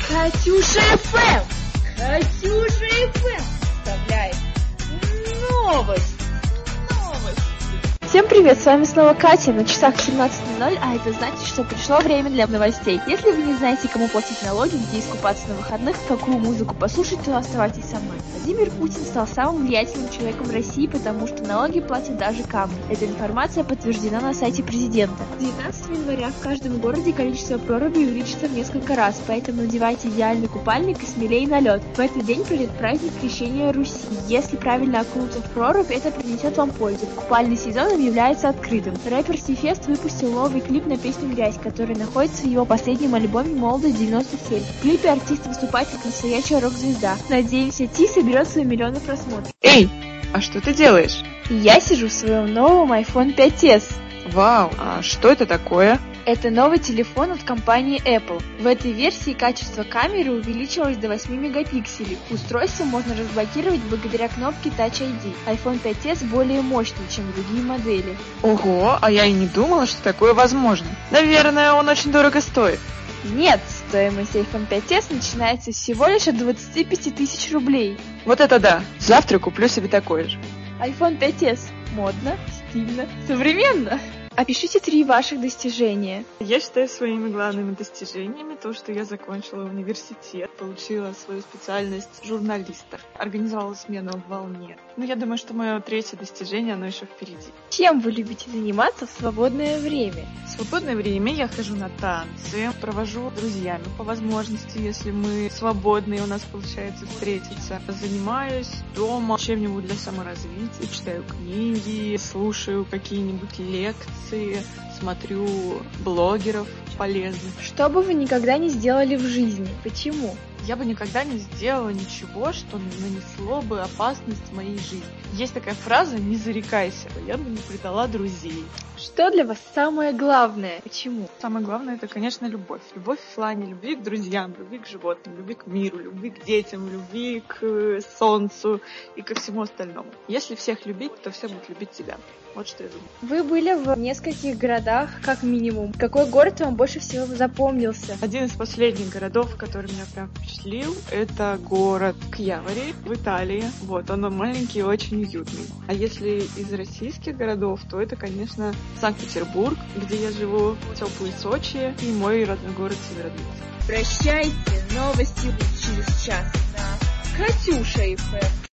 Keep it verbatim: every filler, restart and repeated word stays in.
Катюша эф эм! Катюша эф эм! Вставляет новость! Новость! Всем привет, с вами снова Катя, на часах семнадцать ноль ноль, а это значит, что пришло время для новостей. Если вы не знаете, кому платить налоги, где искупаться на выходных, какую музыку послушать, то оставайтесь со мной. Владимир Путин стал самым влиятельным человеком в России, потому что налоги платят даже камни. Эта информация подтверждена на сайте президента. девятнадцатого января в каждом городе количество прорубей увеличится в несколько раз, поэтому надевайте идеальный купальник и смелей на лед. В этот день пройдет праздник Крещения Руси. Если правильно окунуться в прорубь, это принесет вам пользу. Купальный сезон является открытым. Рэпер Си-Фест выпустил новый клип на песню «Грязь», который находится в его последнем альбоме «Молодость девяносто семь». В клипе артист выступает как настоящая рок-звезда. Надеемся, Ти соберет свои миллионы просмотров. Эй, а что ты делаешь? Я сижу в своем новом айфон пять эс. Вау, а что это такое? Это новый телефон от компании Apple. В этой версии качество камеры увеличилось до восьми мегапикселей. Устройство можно разблокировать благодаря кнопке Touch ай ди. айфон пять эс более мощный, чем другие модели. Ого, а я и не думала, что такое возможно. Наверное, он очень дорого стоит. Нет, стоимость айфон пять эс начинается всего лишь от двадцати пяти тысяч рублей. Вот это да, завтра куплю себе такой же. айфон пять эс. Модно, стильно, современно. Опишите три ваших достижения. Я считаю своими главными достижениями то, что я закончила университет, получила свою специальность журналиста, организовала смену в «Волне». Но я думаю, что мое третье достижение, оно еще впереди. Чем вы любите заниматься в свободное время? В свободное время я хожу на танцы, провожу с друзьями по возможности, если мы свободны и у нас получается встретиться. Занимаюсь дома чем-нибудь для саморазвития, читаю книги, слушаю какие-нибудь лекции, смотрю блогеров полезных. Что бы вы никогда не сделали в жизни? Почему? Я бы никогда не сделала ничего, что нанесло бы опасность моей жизни. Есть такая фраза «не зарекайся», я бы не предала друзей. Что для вас самое главное? Почему? Самое главное — это, конечно, любовь. Любовь в плане любви к друзьям, любви к животным, любви к миру, любви к детям, любви к солнцу и ко всему остальному. Если всех любить, то все будут любить тебя. Вот что я думаю. Вы были в нескольких городах, как минимум. Какой город вам больше всего запомнился? Один из последних городов, который меня прям впечатлил, это город Кьявари в Италии. Вот, он маленький и очень уютный. А если из российских городов, то это, конечно, Санкт-Петербург, где я живу, теплый Сочи и мой родной город Северодвинск. Прощайте, новости через час на Катюша эф эм.